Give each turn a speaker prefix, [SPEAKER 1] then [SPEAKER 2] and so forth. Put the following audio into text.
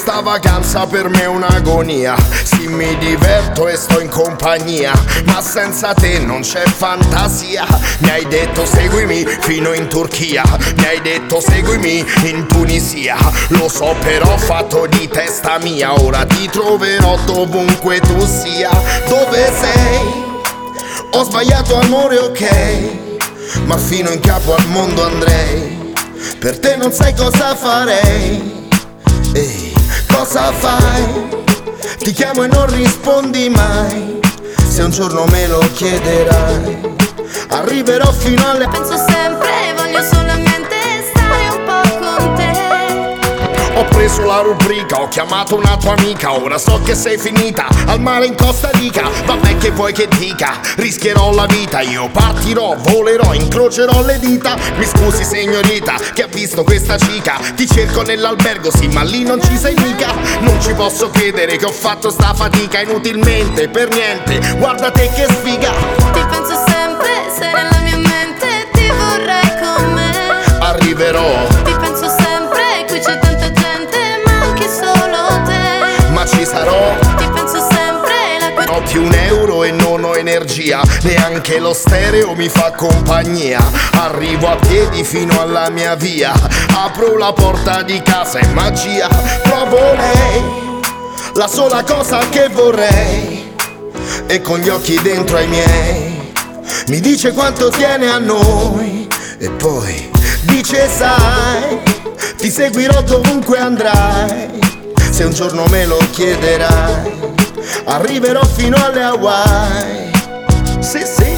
[SPEAKER 1] Questa vacanza per me è un'agonia. Sì, mi diverto e sto in compagnia, ma senza te non c'è fantasia. Mi hai detto seguimi fino in Turchia, mi hai detto seguimi in Tunisia. Lo so però fatto di testa mia, ora ti troverò dovunque tu sia. Dove sei? Ho sbagliato amore, ok, ma fino in capo al mondo andrei. Per te non sai cosa farei. Ehi, cosa fai? Ti chiamo e non rispondi mai. Se un giorno me lo chiederai, arriverò fino alle...
[SPEAKER 2] Penso sempre, voglio solamente stare un po' con te.
[SPEAKER 1] Ho preso la rubrica, ho chiamato una tua amica. Ora so che sei finita al mare in Costa Rica. Vabbè che vuoi che dica, rischierò la vita. Io partirò, volerò, incrocerò le dita. Mi scusi signorita, che ha visto questa cica. Ti cerco nell'albergo, sì ma lì non ci sei mica. Non ci posso credere che ho fatto sta fatica inutilmente, per niente. Guarda te che sfiga.
[SPEAKER 2] Ti penso sempre, sei nella mia mente. Ti vorrei con me.
[SPEAKER 1] Arriverò,
[SPEAKER 2] Ti penso sempre, qui c'è tanta gente, manchi solo te.
[SPEAKER 1] ma ci sarò.
[SPEAKER 2] Ti penso sempre, la
[SPEAKER 1] Ho più un euro e non ho energia, neanche lo stereo mi fa compagnia. Arrivo a piedi fino alla mia via, apro la porta di casa e magia. Trovo lei, la sola cosa che vorrei, e con gli occhi dentro ai miei mi dice quanto tiene a noi. E poi dice sai, ti seguirò dovunque andrai. Se un giorno me lo chiederai, arriverò fino alle Hawaii. Sì, sì.